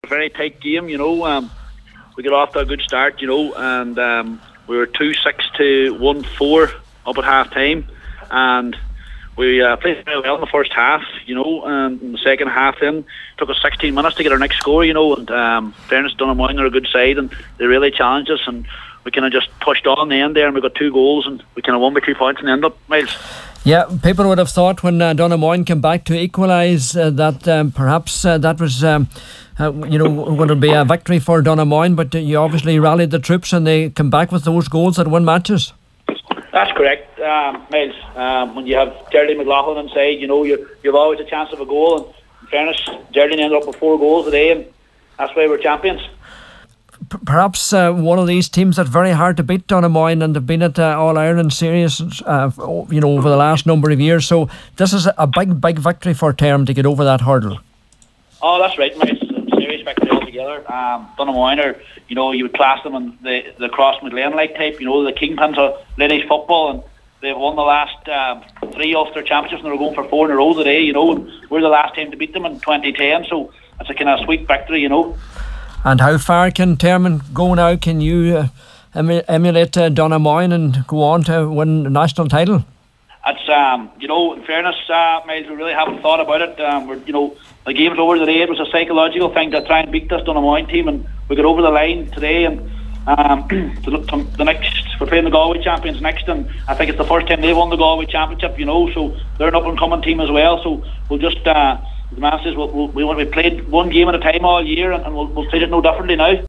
A very tight game, we got off to a good start, and we were 2-6 to 1-4 up at half time, and we played very well in the first half, and in the second half then took us 16 minutes to get our next score, and fairness, Donaghmoyne are a good side and they really challenged us, and we kind of just pushed on in the end there, and we got 2 goals and we kind of won by 2 points in the end up, Miles. Yeah, people would have thought when Donaghmoyne came back to equalise that perhaps that was going to be a victory for Donaghmoyne, but you obviously rallied the troops and they come back with those goals that win matches. That's correct, Miles. When you have Geraldine McLaughlin inside, you've always a chance of a goal, and in fairness, Geraldine ended up with 4 goals today, and that's why we're champions. Perhaps one of these teams that's very hard to beat, Donaghmoyne, and have been at All-Ireland series over the last number of years, so this is a big victory for Term to get over that hurdle. Oh, that's right, mate. It's a serious victory altogether. Donaghmoyne are, you would class them in the Cross McLean-like type, the kingpins of Ladies football, and they've won the last 3 Ulster Championships, and they're going for 4 in a row today, and we're the last team to beat them in 2010, so it's a kind of sweet victory, And how far can Termon go now? Can you emulate Donaghmoyne and go on to win the national title? It's in fairness, Miles, we really haven't thought about it. The game's over today. It was a psychological thing to try and beat this Donaghmoyne team, and we got over the line today. And the next, we're playing the Galway champions next, and I think it's the first time they've won the Galway championship. So they're an up and coming team as well. So we'll just. The man says we played one game at a time all year, and we'll treat it no differently now.